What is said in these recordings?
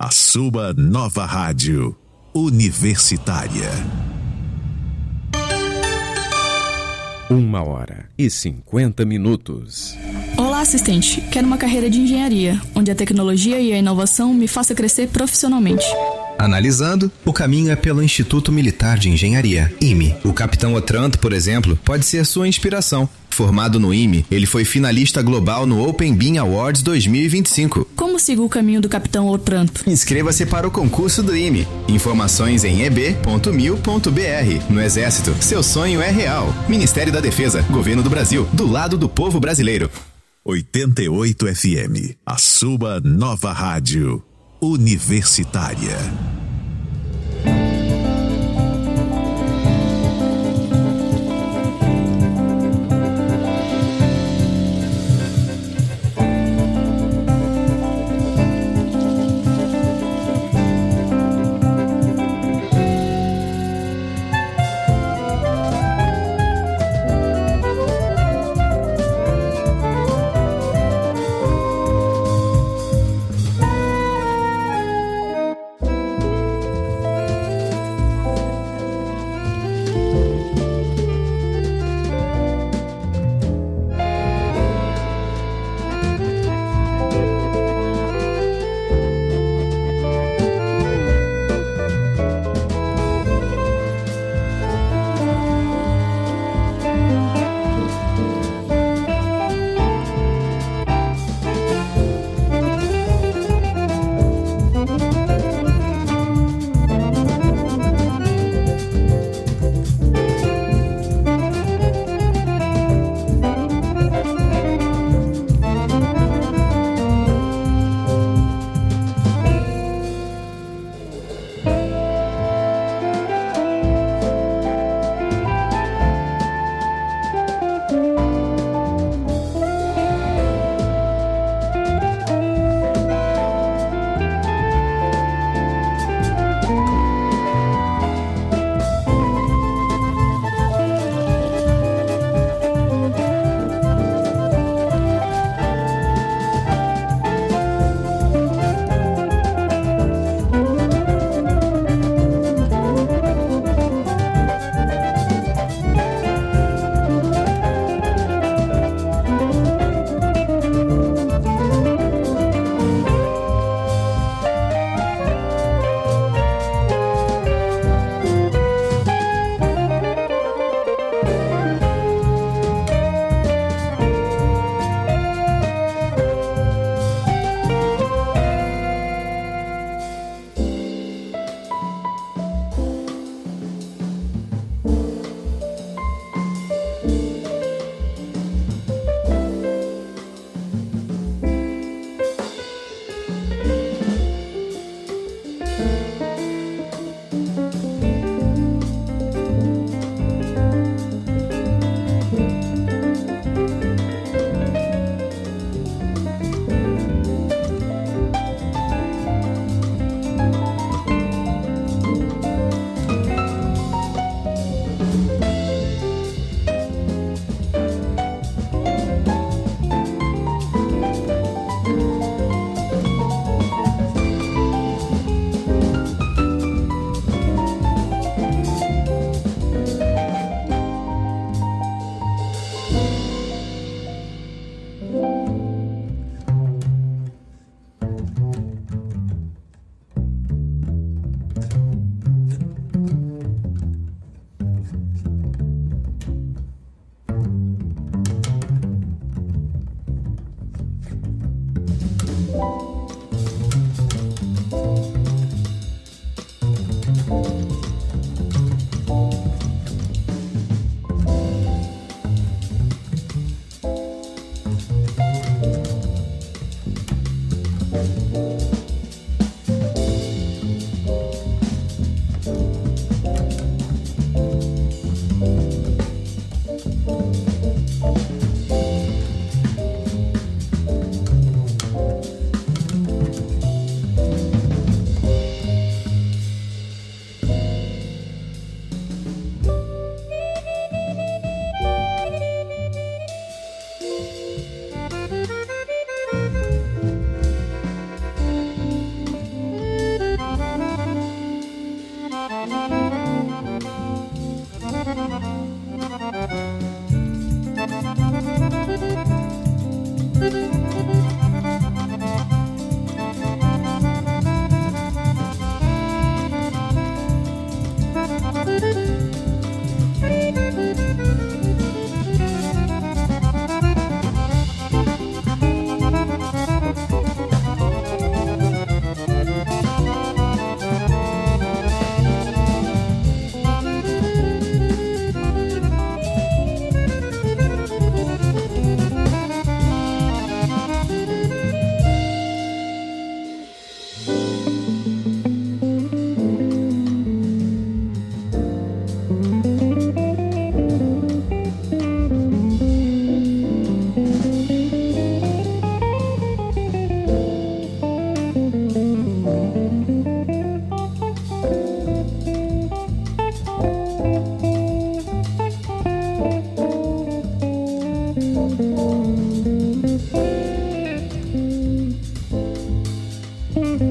a sua nova rádio universitária. 1h50. Olá, assistente. Quero uma carreira de engenharia, onde a tecnologia e a inovação me faça crescer profissionalmente. Analisando, o caminho é pelo Instituto Militar de Engenharia, IME. O capitão Otranto, por exemplo, pode ser sua inspiração. Formado no IME, ele foi finalista global no Open Bean Awards 2025. Como sigo o caminho do capitão Otranto? Inscreva-se para o concurso do IME. Informações em eb.mil.br. No Exército, seu sonho é real. Ministério da Defesa, Governo do Brasil, do lado do povo brasileiro. 88 FM, a sua nova rádio universitária.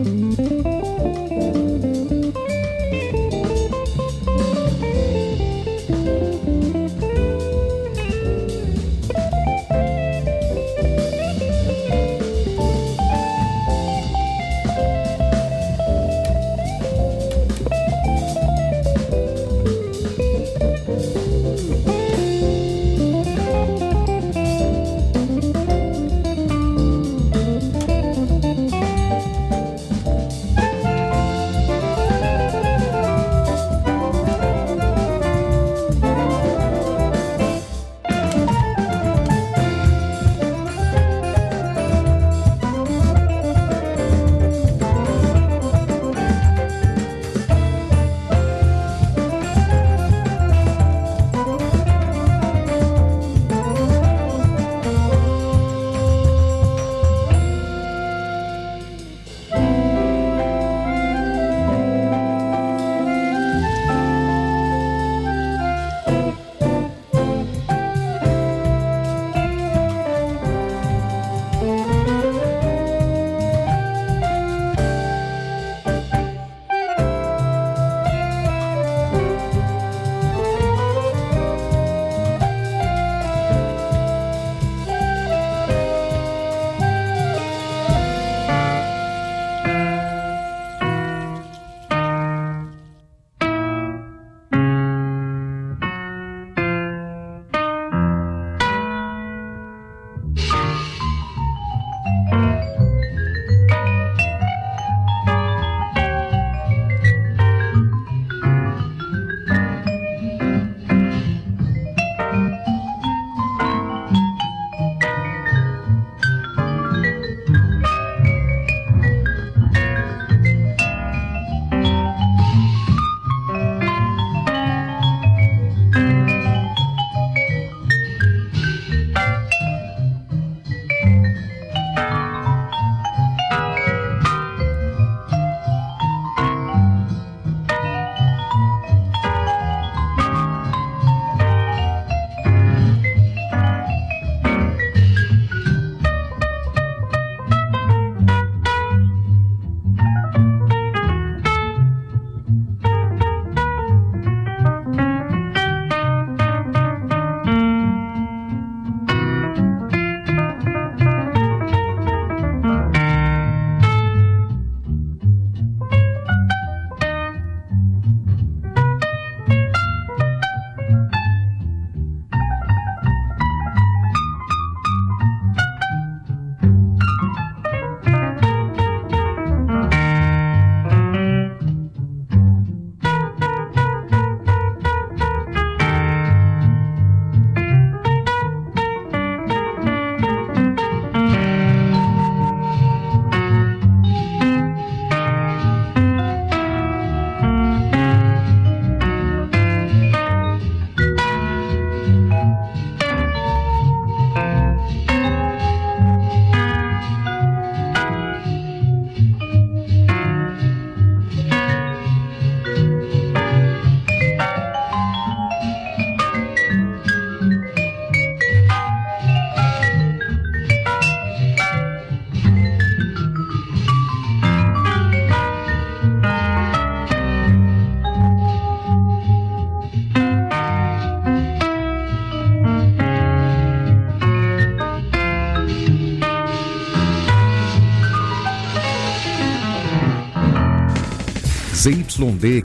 ZYD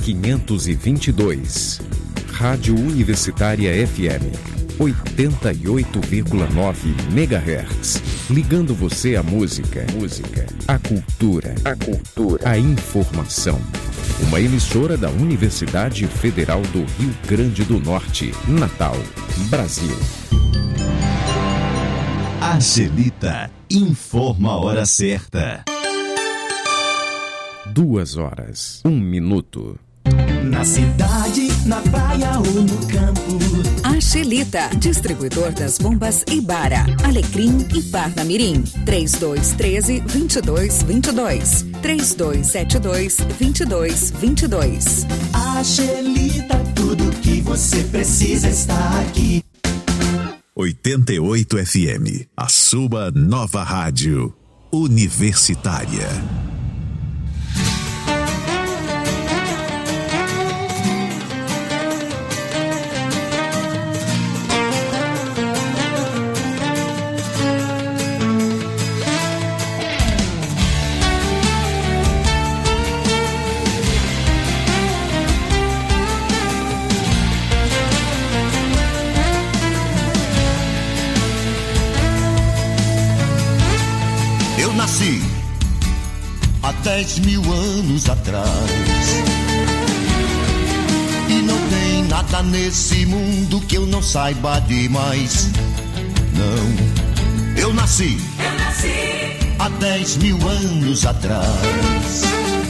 522, Rádio Universitária FM, 88,9 MHz, ligando você à música, à cultura, à informação. Uma emissora da Universidade Federal do Rio Grande do Norte, Natal, Brasil. Angelita informa a hora certa. 2h, 1 minuto. Na cidade, na praia ou no campo. Angelita, distribuidor das bombas Ibara, Alecrim e Parnamirim. 3213-2222. 3272-2222. Angelita, tudo que você precisa está aqui. 88 FM, a sua nova rádio universitária. 10.000 anos atrás. E não tem nada nesse mundo que eu não saiba demais. Não, eu nasci há 10.000 anos atrás.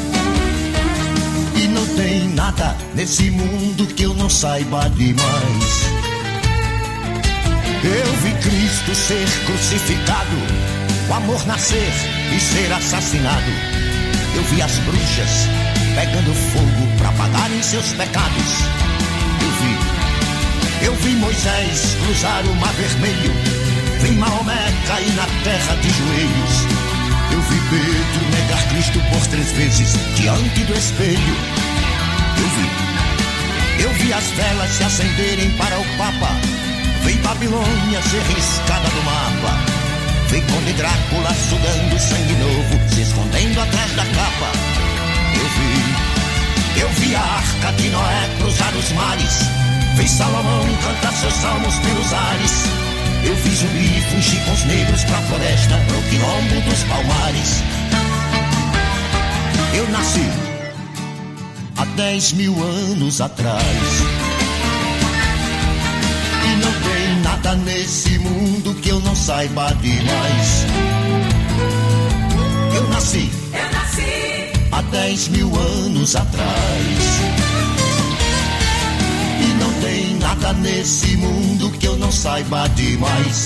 E não tem nada nesse mundo que eu não saiba demais. Eu vi Cristo ser crucificado, o amor nascer e ser assassinado. Eu vi as bruxas pegando fogo pra pagarem seus pecados. Eu vi Moisés cruzar o Mar Vermelho, vi Maomé cair na terra de joelhos. Eu vi Pedro negar Cristo por 3 vezes diante do espelho. Eu vi as velas se acenderem para o Papa, vi Babilônia ser riscada do mapa, vi Conde Drácula sugando sangue novo, se escondendo atrás da capa. Eu vi a Arca de Noé cruzar os mares, vi Salomão cantar seus salmos pelos ares. Eu vi Zumbi fugir com os negros pra floresta, no quilombo dos palmares. Eu nasci há 10.000 anos atrás. E não tem nada nesse mundo que eu não saiba demais. Eu nasci há 10.000 anos atrás. E não tem nada nesse mundo que eu não saiba demais.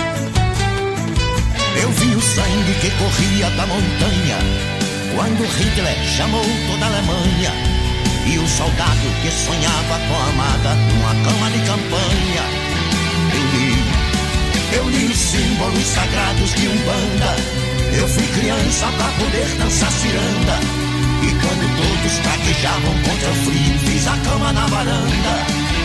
Eu vi o sangue que corria da montanha quando Hitler chamou toda a Alemanha, e o soldado que sonhava com a amada numa cama de campanha. Eu li os símbolos sagrados de Umbanda. Eu fui criança pra poder dançar ciranda, e quando todos praguejavam contra o frio, fiz a cama na varanda.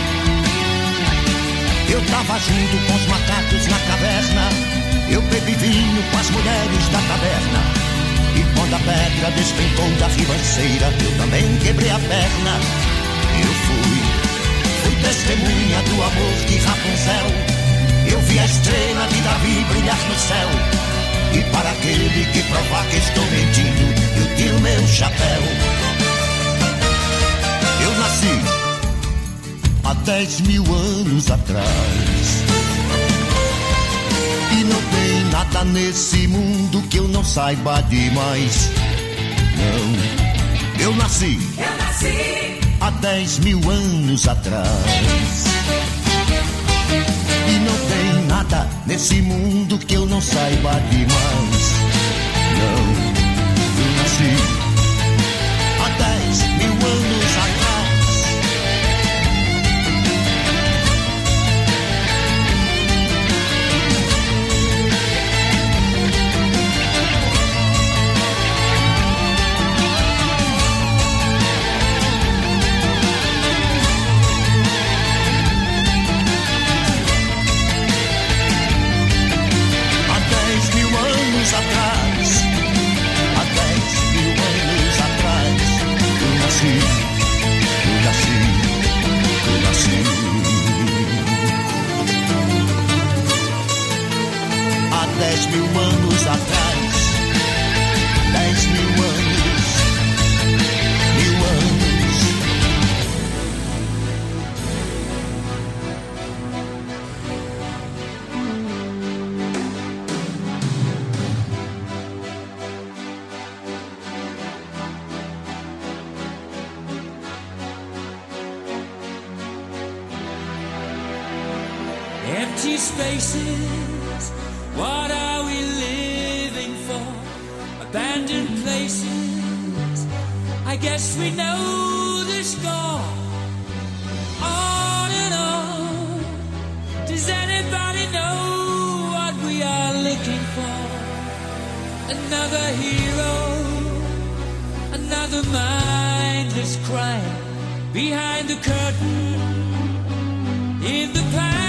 Eu tava junto com os macacos na caverna, eu bebi vinho com as mulheres da taberna, e quando a pedra despencou da ribanceira, eu também quebrei a perna. Eu fui testemunha do amor de Rapunzel. Eu vi a estrela de Davi brilhar no céu, e para aquele que provar que estou mentindo, eu tiro meu chapéu. Eu nasci há 10.000 anos atrás. E não tem nada nesse mundo que eu não saiba demais. Não, eu nasci há 10.000 anos atrás. E não tem nada nesse mundo que eu não saiba demais. Não, eu nasci há 10.000 anos atrás. Empty spaces, what are we living for? Abandoned places, I guess we know the score. On and on, does anybody know what we are looking for? Another hero, another mindless crime, behind the curtain, in the past.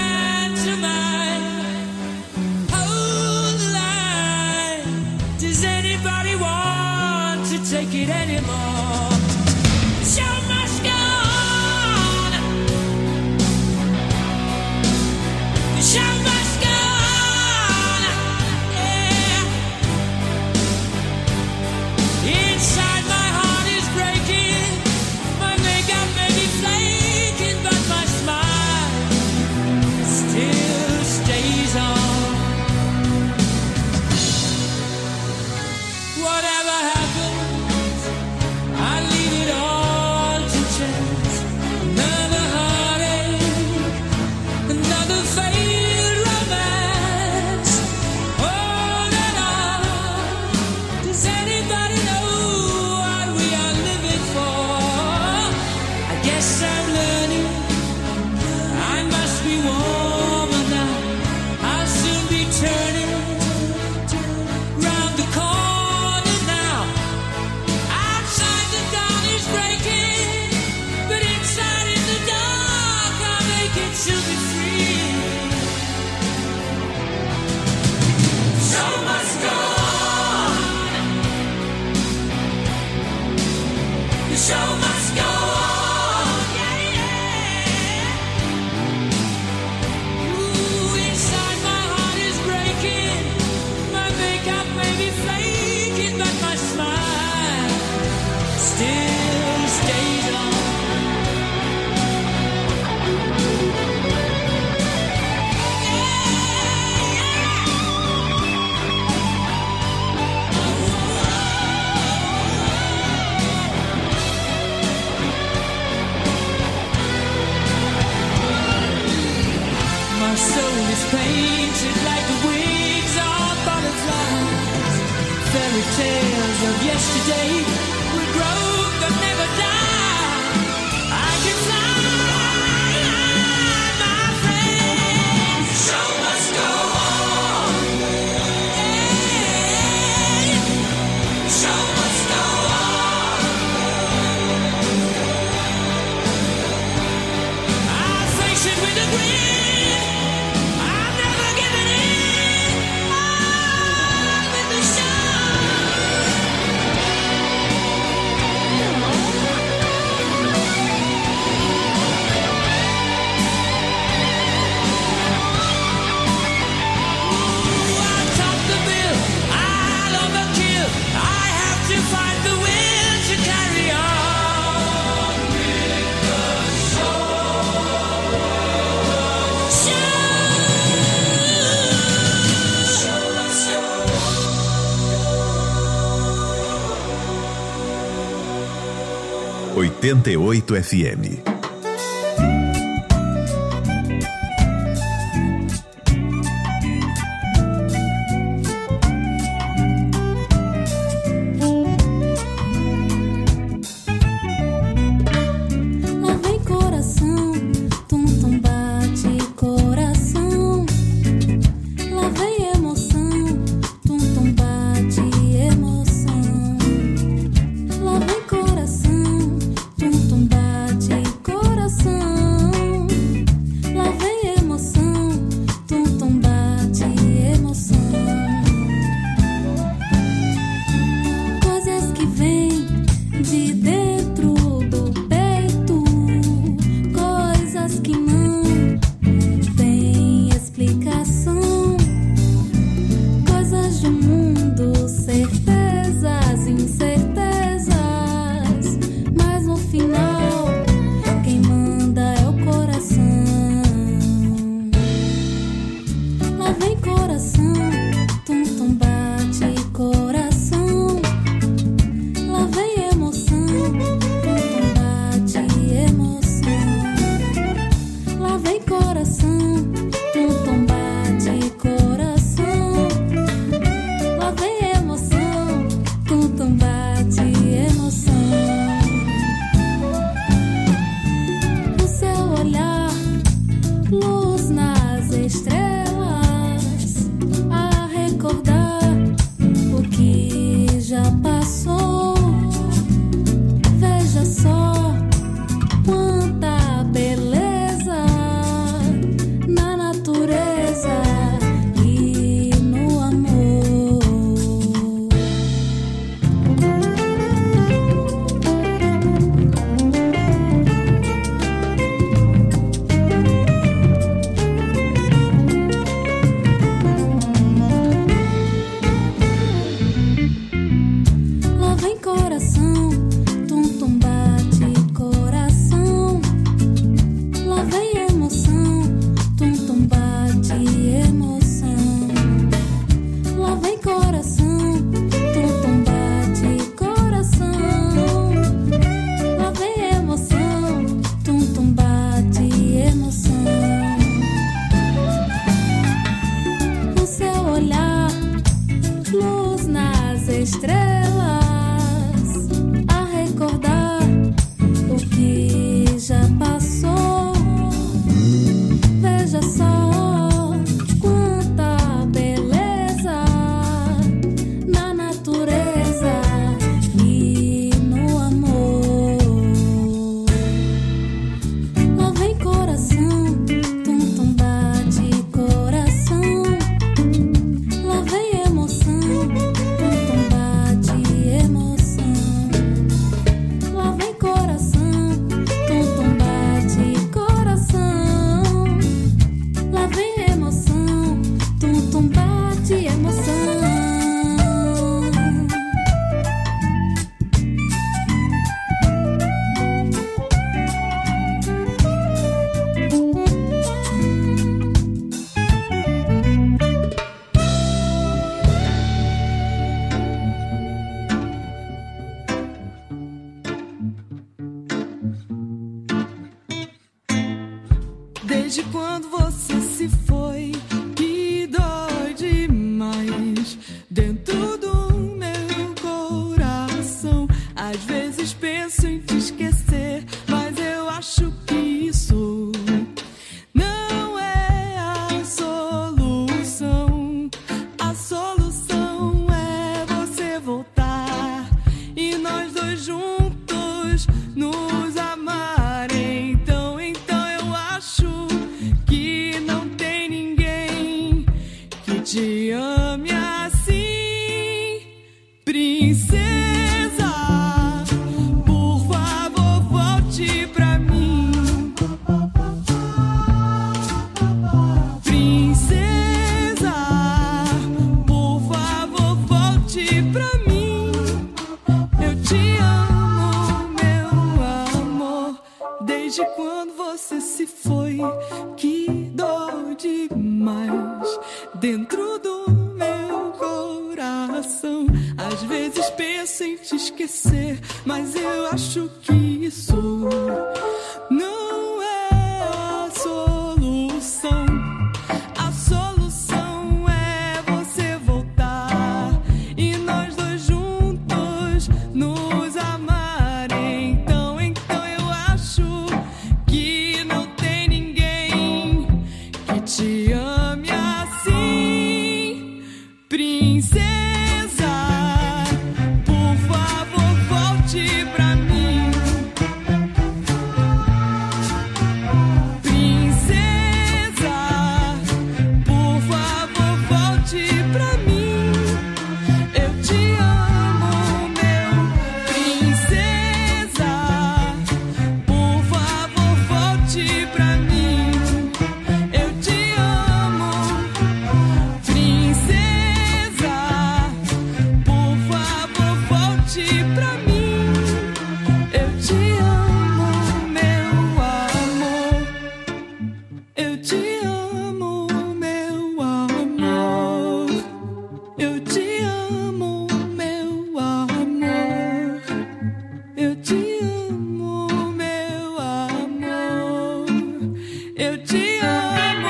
Hold the line. Does anybody want to take it anymore? The show must go on. The show must go on. Yeah. Inside. The show must go on. Yeah, yeah. Ooh, inside my heart is breaking. My makeup may be flaking, but my smile still stays on. My soul is painted like the wings of butterflies. Fairy tales of yesterday will grow but never die. I can fly, my friend. The show must go on. Yeah. The show must go on. I'll face it with a grin. I'm never giving in. On with the show. 88 FM. Coração, tum tum bate. Desde quando você se foi, que dói demais dentro do meu coração. Às vezes penso em te esquecer, mas eu acho que isso não é a solução. A solução é você voltar e nós dois juntos nos amar. Então eu acho que não tem ninguém que te ame assim, princesa. Por favor, volte pra mim, princesa. Por favor, volte pra mim. Eu te amo, meu amor. Desde quando você se foi, que dói demais dentro do meu coração. Às vezes penso em te esquecer, mas eu acho que isso não é a solução. A solução é você voltar e nós dois juntos nos amar. Então eu acho que não tem ninguém que te ame assim, princesa. Por favor, volte pra mim, princesa. Por favor, volte pra mim. Eu te amo, meu princesa. Por favor, volte pra mim. Eu te amo, princesa. Por favor, volte pra mim. Eu te amo, meu amor. Eu te amo, meu amor. Eu te amo, meu amor. Eu te amo, meu amor. Eu te amo,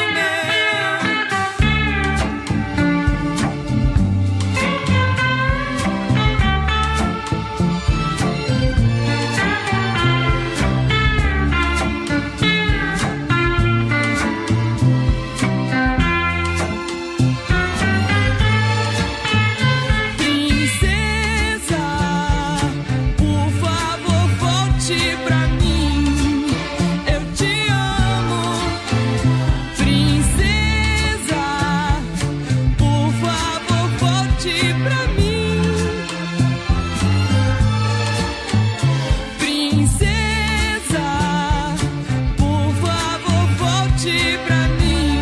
princesa. Por favor, volte pra mim. Eu te amo, princesa. Por favor, volte pra mim, princesa. Por favor, volte pra mim,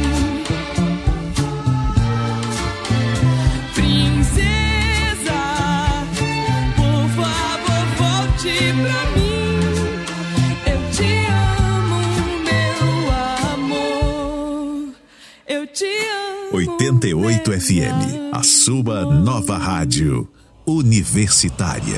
princesa. Por favor, volte pra mim. Eu te amo, meu amor. Eu te amo. 88 FM, a sua nova rádio universitária.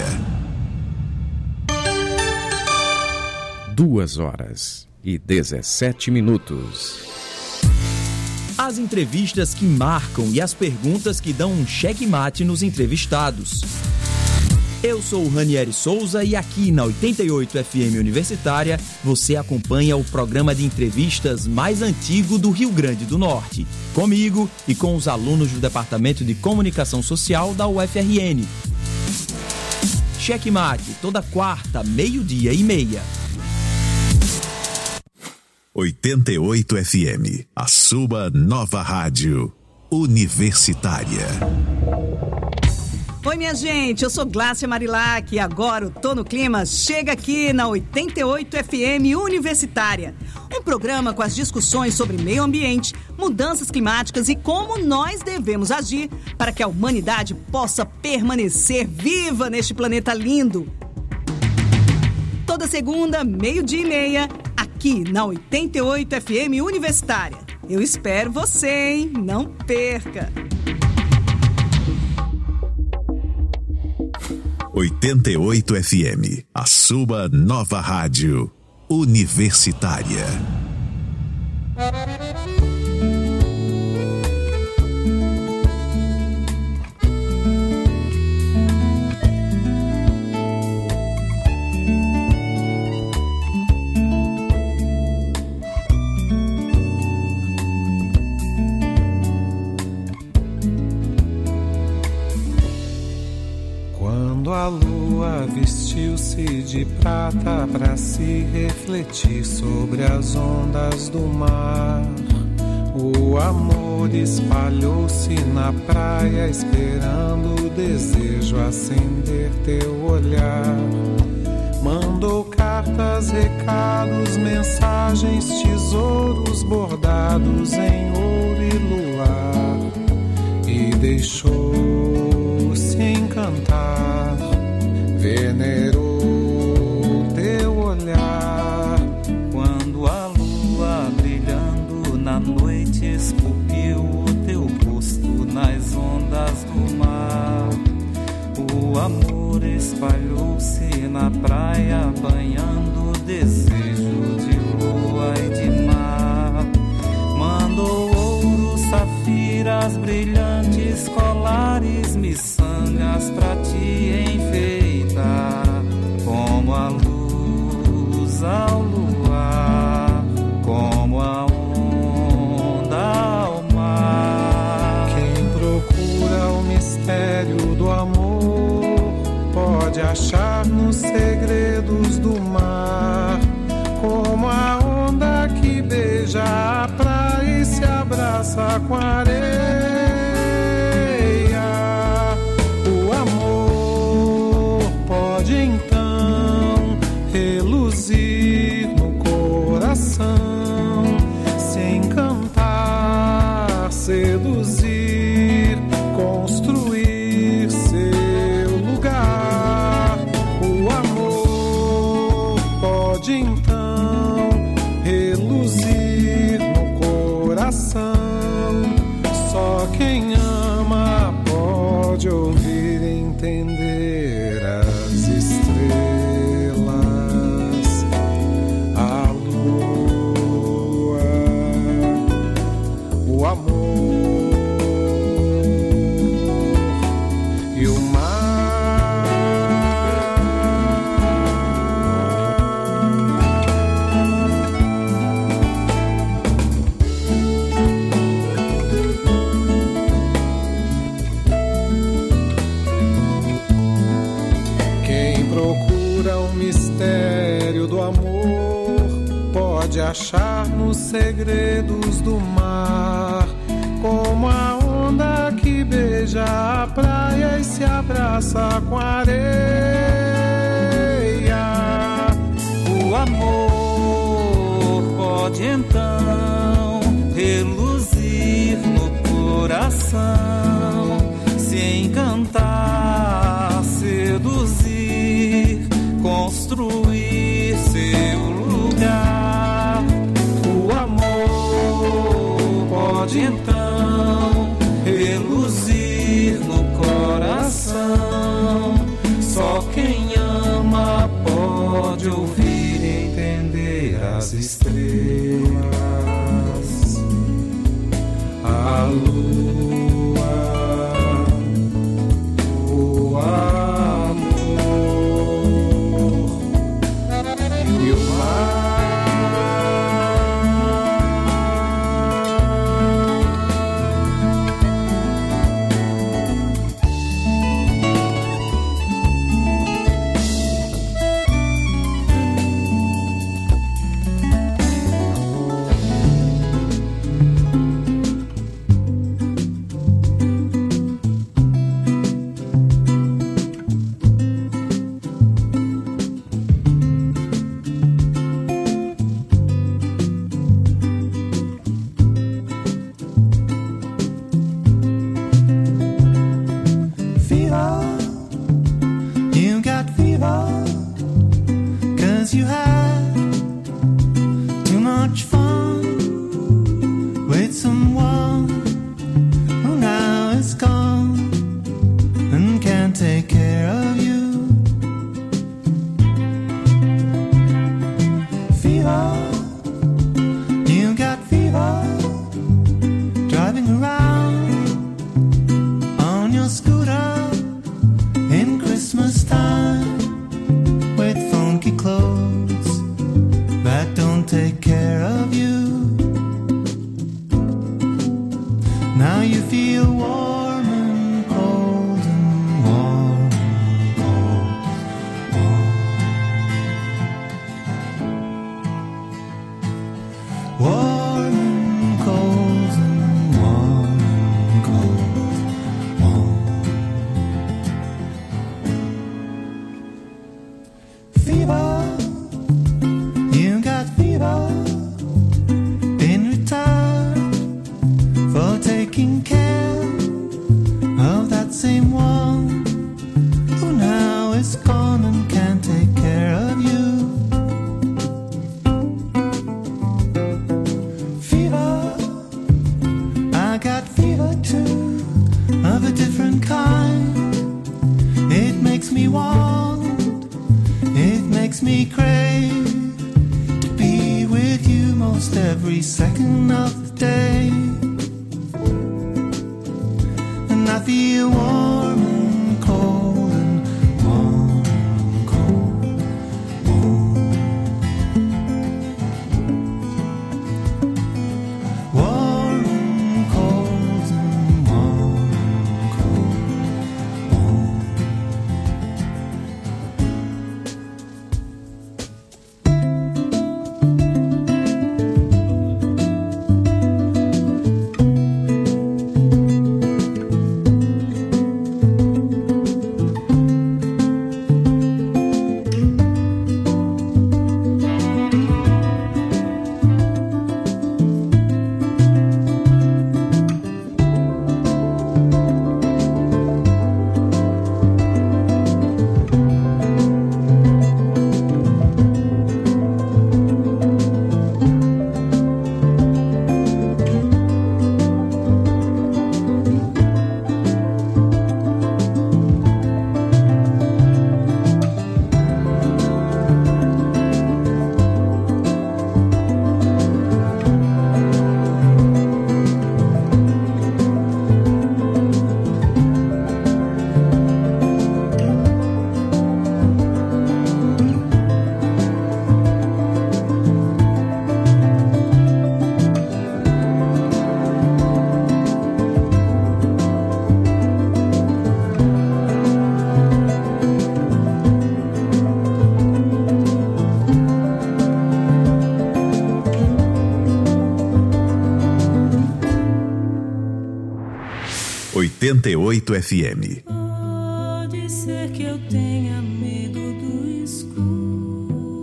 2h17. As entrevistas que marcam e as perguntas que dão um checkmate nos entrevistados. Eu sou o Ranieri Souza e aqui na 88 FM Universitária você acompanha o programa de entrevistas mais antigo do Rio Grande do Norte, comigo e com os alunos do Departamento de Comunicação Social da UFRN. Checkmate, toda quarta, 12:30. 88 FM, a sua nova rádio universitária. Oi, minha gente, eu sou Glácia Marilac e agora o Tô no Clima chega aqui na 88 FM Universitária. Um programa com as discussões sobre meio ambiente, mudanças climáticas e como nós devemos agir para que a humanidade possa permanecer viva neste planeta lindo. Toda segunda, 12:30, aqui na 88 FM Universitária. Eu espero você, hein? Não perca! 88 FM, a sua nova rádio universitária. A lua vestiu-se de prata para se refletir sobre as ondas do mar. O amor espalhou-se na praia, esperando o desejo acender teu olhar. Mandou cartas, recados, mensagens, tesouros bordados em ouro e luar, e deixou-se encantar. Venerou teu olhar. Quando a lua brilhando na noite esculpiu o teu rosto nas ondas do mar. O amor espalhou-se na praia, banhando o desejo de lua e de mar. Mandou ouro, safiras brilhantes, colares, miçangas pra te enfeitar, como a luz ao luar, como a onda ao mar. Quem procura o mistério do amor pode achar nos segredos do mar, como a onda que beija a praia e se abraça com a areia. O amor pode então reluzir no coração, se encantar, seduzir, construir seu lugar. O amor pode então reluzir no coração. Só quem ama pode ouvir e entender as estrelas, a lua, o amor e o mar. Procura o mistério do amor pode achar nos segredos do mar, como a onda que beija a praia e se abraça com a areia. O amor pode então reluzir no coração, se encantar, seduzir, construir seu lugar. O amor pode então reluzir no coração. Só quem ama pode ouvir e entender as estrelas, a lua, o amor e o mar. fever. You got fever. makes me crave to be with you most every second of the day. And I feel warm and cold and warm and cold, warm. Warm and cold and warm and cold, warm. 88 FM. Pode ser que eu tenha medo do escuro.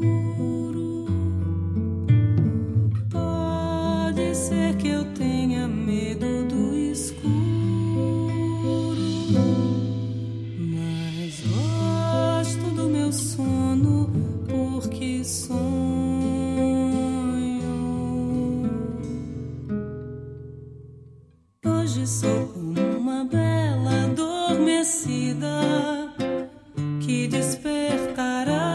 Pode ser que eu tenha medo do escuro. Mas gosto do meu sono porque sonho. Hoje sou como uma bela adormecida que despertará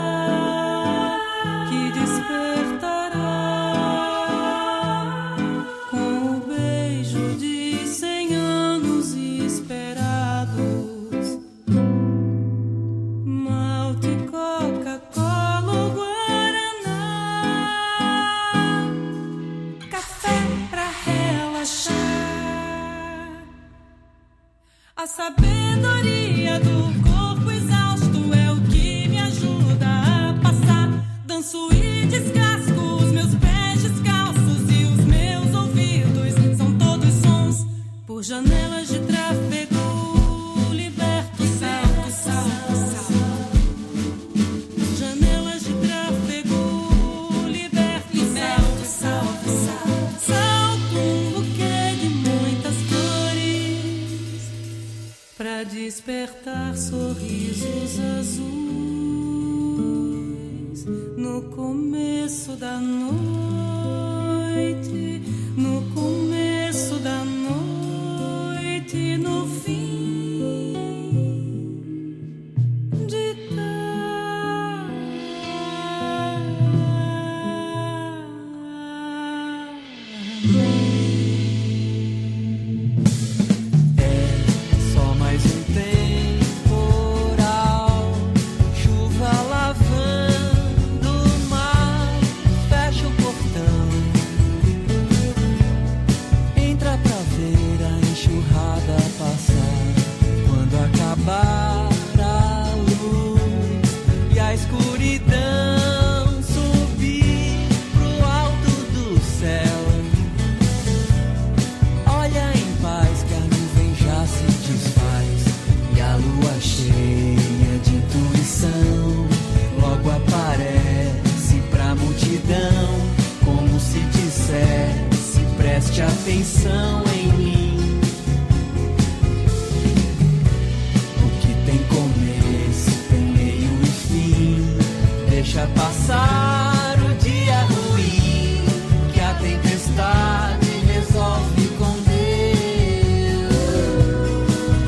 com o beijo de 100 anos esperados. Malte, Coca-Cola ou Guaraná, café pra relaxar. A sabedoria do corpo exausto é o que me ajuda a passar. Danço e descasco os meus pés descalços e os meus ouvidos são todos sons. Por janelas de tráfego liberto, salto, salto, salto. Janelas de tráfego liberto, salto, salto, salto. Salto um buquê de muitas flores pra despertar sorrisos azuis no começo da noite, no começo da noite, no fim de Só mais um temporal, chuva lavando o mar. Fecha o portão, entra pra ver a enxurrada passar. Quando acabar a luz e a escuridão subir pro alto do céu, olha em paz que a nuvem já se desfaz e a lua cheia de intuição logo aparece pra multidão, como se dissesse: preste atenção em mim. O que tem começo, tem meio e fim. Deixa passar o dia ruim, que a tempestade resolve com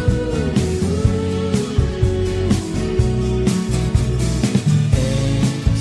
Deus.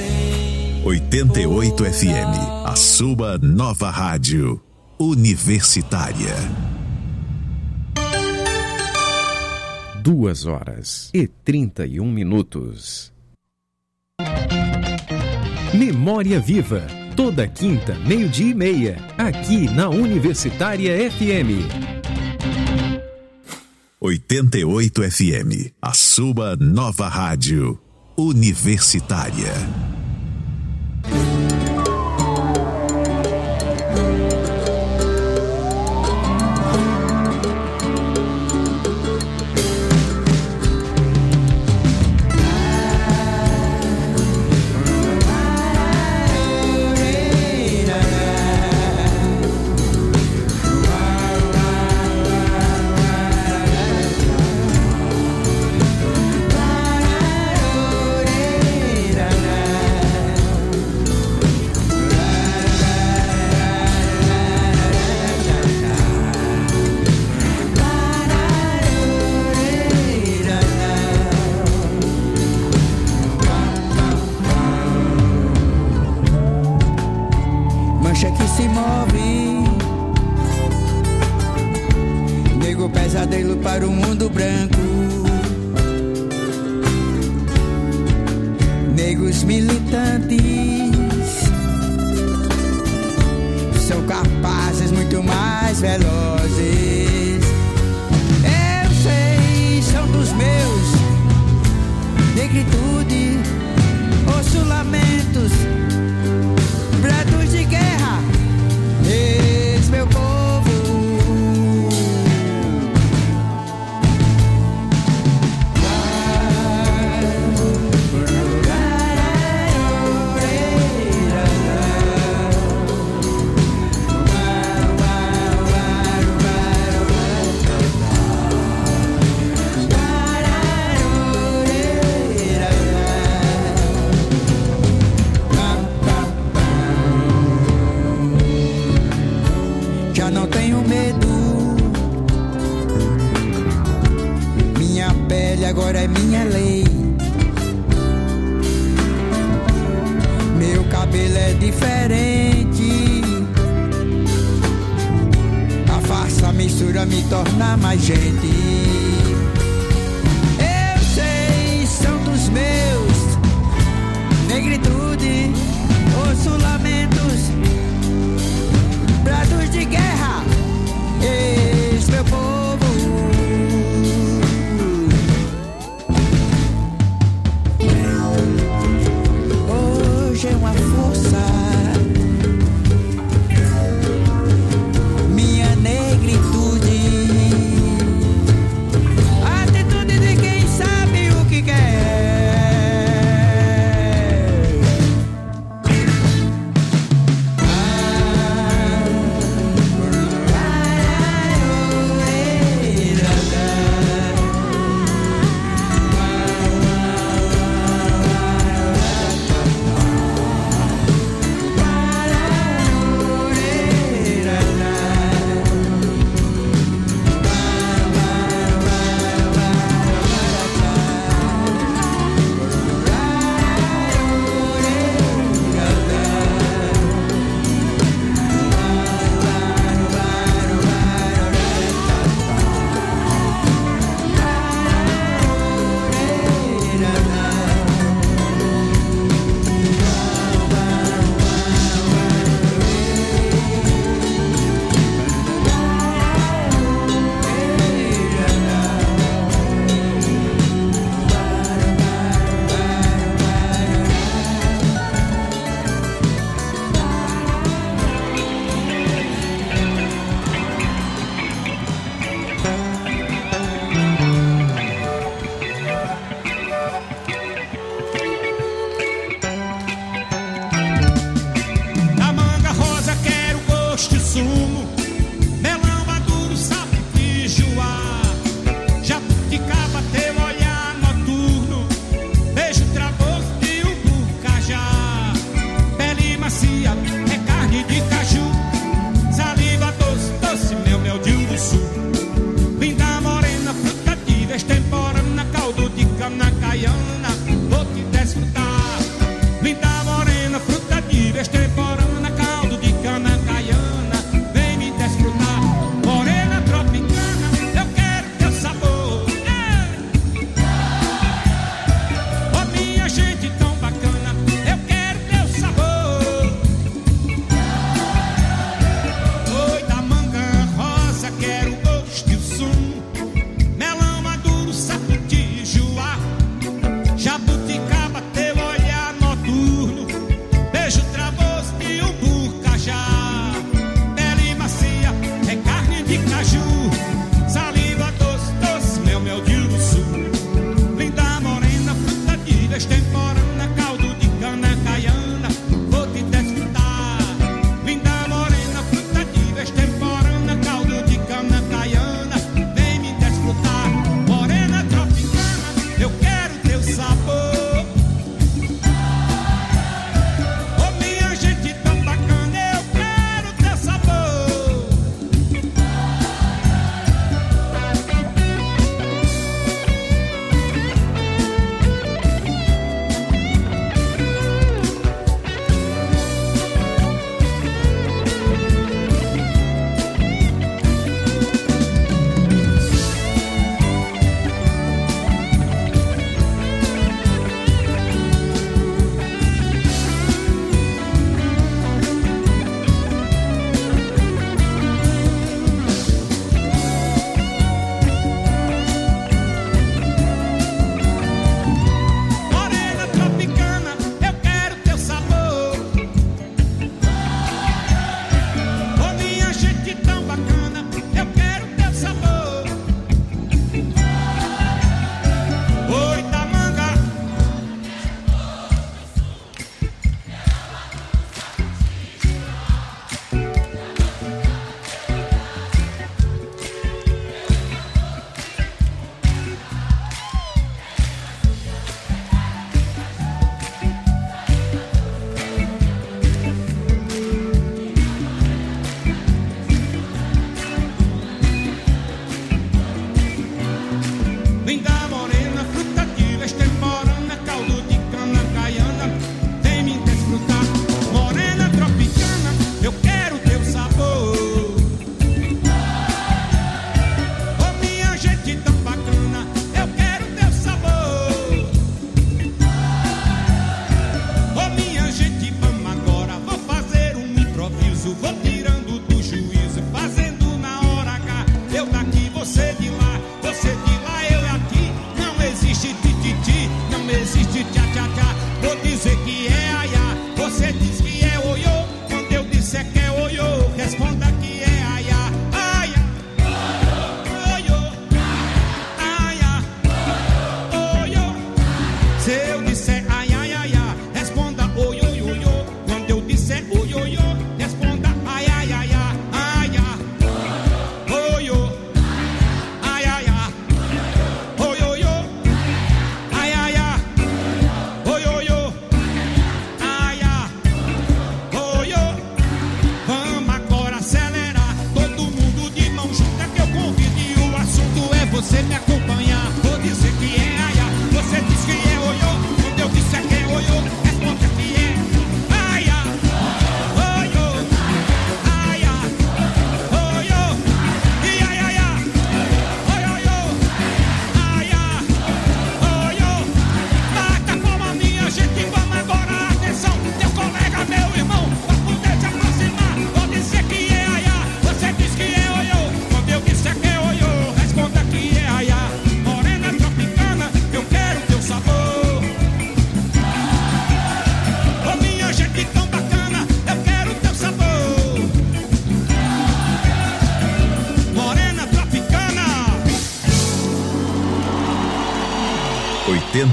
88 FM, a sua nova rádio universitária. 2h31. Memória Viva, toda quinta, 12:30, aqui na Universitária FM. 88 FM, a sua nova rádio universitária.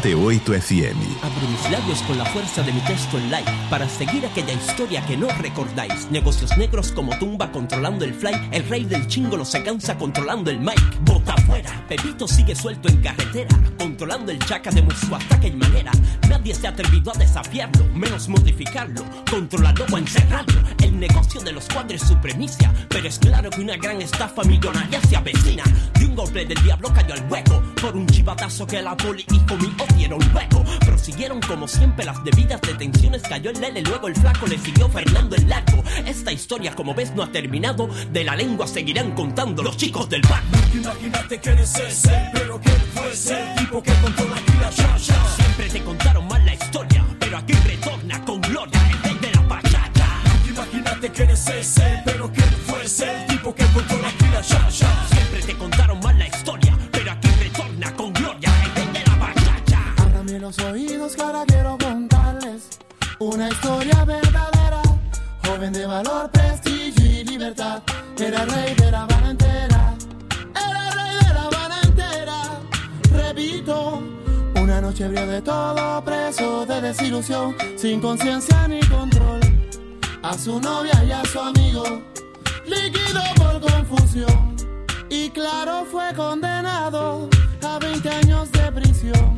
88 FM. Abro mis labios con la fuerza de mi texto en live para seguir aquella historia que no recordáis. Negocios negros como tumba controlando el fly. El rey del chingolo se cansa controlando el mic. Bota fuera, Pepito sigue suelto en carretera, controlando el chaca de musu ataque y manera. Nadie se ha atrevido a desafiarlo, menos modificarlo, controlarlo o encerrarlo. El negocio de los cuadros es su premicia, pero es claro que una gran estafa millonaria se avecina. De un golpe del diablo cayó al hueco, por un chivatazo que la poli y conmigo dieron luego. Prosiguieron como siempre las debidas detenciones, cayó el Lele, luego el flaco le siguió Fernando el Largo. Esta historia como ves no ha terminado, de la lengua seguirán contando los chicos del bar. Imagínate que eres ese, pero que fuese el tipo que controla aquí la ya. Siempre te contaron mal la historia, pero aquí retorna con gloria el rey de la bachata. Imagínate que eres ese, pero que fuese el tipo que controla aquí la ya. Siempre te contaron mal la historia, pero aquí retorna con gloria el rey de la bachata. Ábrame los oídos que ahora quiero contarles una historia verdadera. Joven de valor, prestigio y libertad, era el rey de La Habana entera. Era el rey de La Habana entera. Repito, una noche ebrio de todo, preso de desilusión, sin conciencia ni control. A su novia y a su amigo liquidó por confusión. Y claro, fue condenado a 20 años de prisión.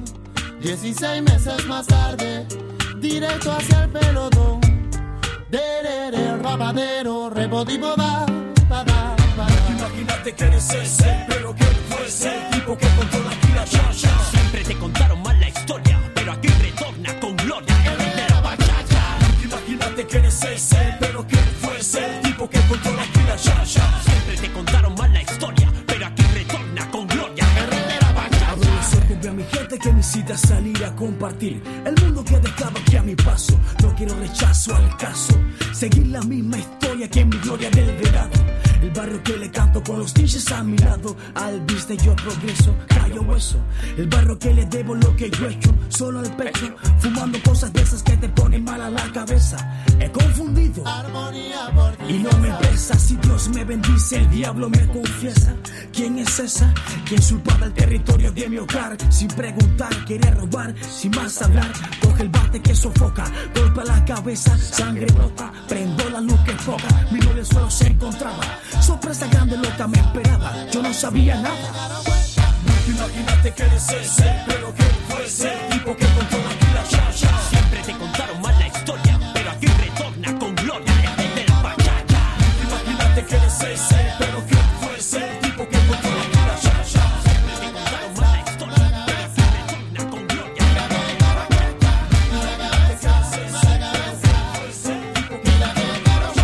16 meses más tarde, directo hacia el pelotón. Derere, rapadero, repotipodá, padá, padá. Imagínate que eres ese, pero que fuese el tipo que controla aquí la ya. Siempre te contaron mal la historia, pero aquí retorna con gloria el rey de la bachata. Imagínate que eres ese, pero que fuese el tipo que controla aquí la ya. Siempre te contaron mal la historia, pero aquí retorna con gloria el rey de la bachata. Abro los ojos, veo a mi gente que me incita a salir a compartir el mundo que dejaba aquí a mi paso. No quiero rechazo al caso, seguir la misma historia que en mi gloria del verano. El barrio que le canto con los tinches a mi lado. Al viste yo progreso, callo hueso. El barrio que le debo lo que yo he hecho, solo al pecho, fumando cosas de esas que te ponen mal a la cabeza. He confundido armonía por ti y no me pesa. Si Dios me bendice, el diablo me confiesa. ¿Quién es esa? ¿Quién usurpaba el territorio de mi hogar? Sin preguntar, quiere robar, sin más hablar. Coge el bate que sofoca, golpea la cabeza, sangre brota, prendo la luz que foca. Mi novio al suelo se encontraba, sorpresa grande loca me esperaba, yo no sabía nada. Imagínate que eres ese, pero que fuese el tipo que controla aquí la ya. Siempre te contaron mal la historia, pero aquí retorna con gloria el rey de la bachata. Imagínate que eres ese, pero que fuese el tipo que controla aquí la ya. Siempre te contaron mal la historia, pero aquí retorna con gloria el rey de la bachata. Imagínate que eres ese, pero que fuese el tipo que controla aquí la ya.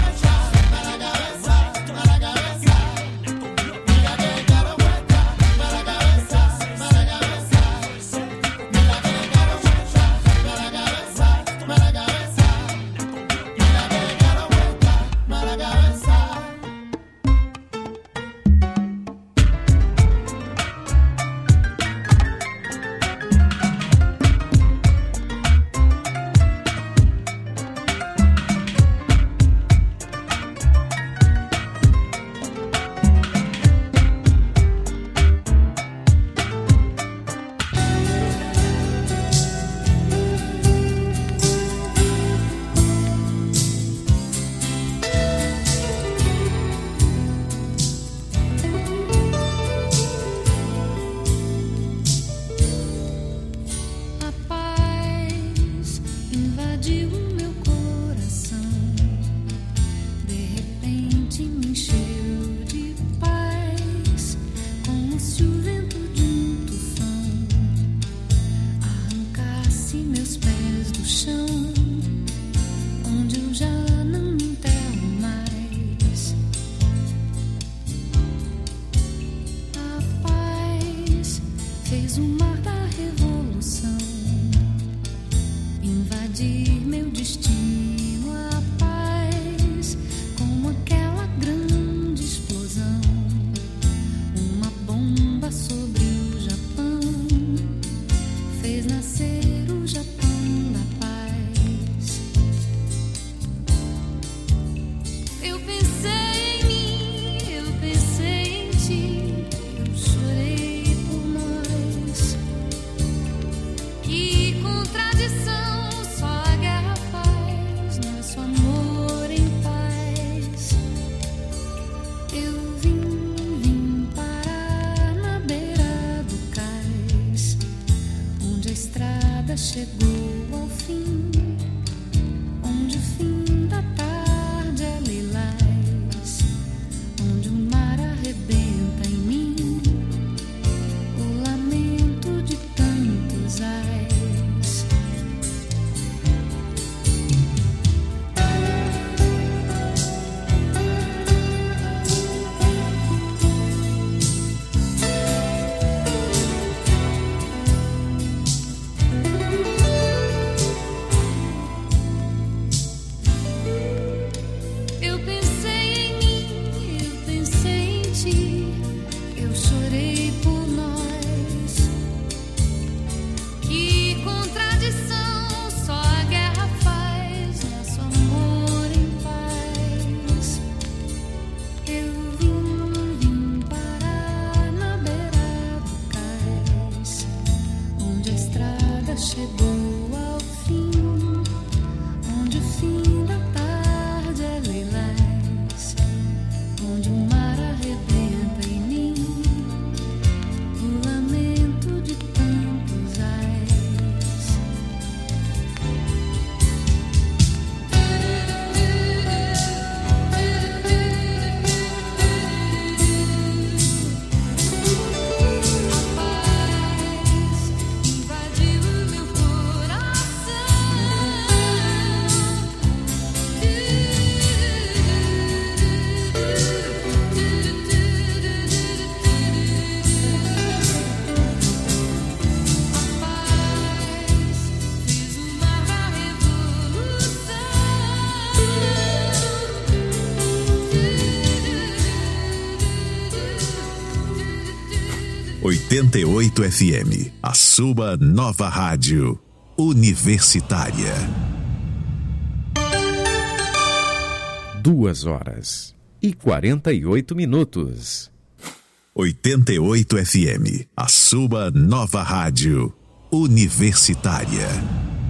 88 FM, a sua nova rádio universitária. 2h48. 88 FM, a sua nova rádio universitária.